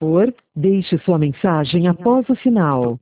Por, deixe sua mensagem após o sinal.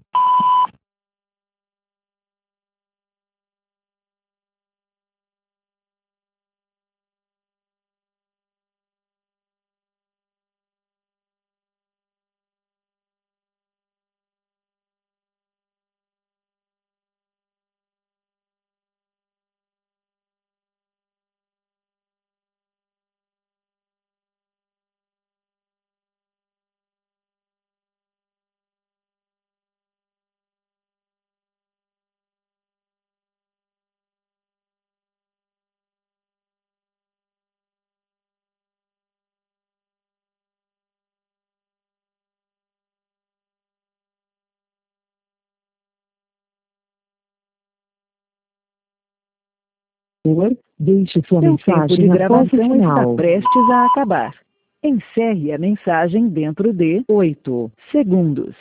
Por, deixe sua Seu tempo de mensagem após o gravação está sinal. prestes a acabar. Encerre a mensagem dentro de 8 segundos.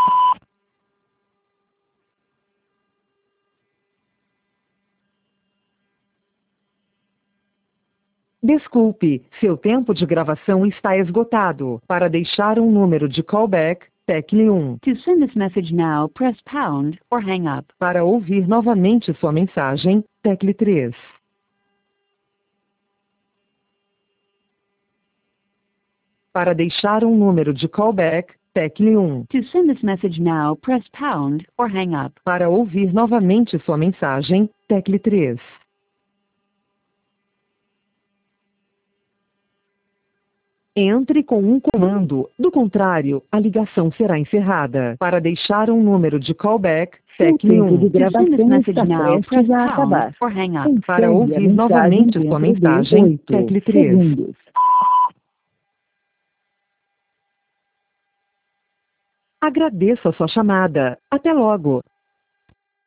Desculpe, seu tempo de gravação está esgotado. Para deixar um número de callback, tecle 1. To send this message now, press pound or hang up. Para ouvir novamente sua mensagem, tecle 3. Para deixar um número de callback, tecle 1. To send this message now, press pound or hang up. Para ouvir novamente sua mensagem, tecle 3. Entre com um comando, do contrário, a ligação será encerrada. Para deixar um número de callback, Seu tecle tempo de 1. To send this gravação message está now, press prestes a pound acabar. or hang up. Para Encerre a ouvir mensagem novamente sua dentro de mensagem, 8 tecle 3. segundos. Agradeço a sua chamada. Até logo.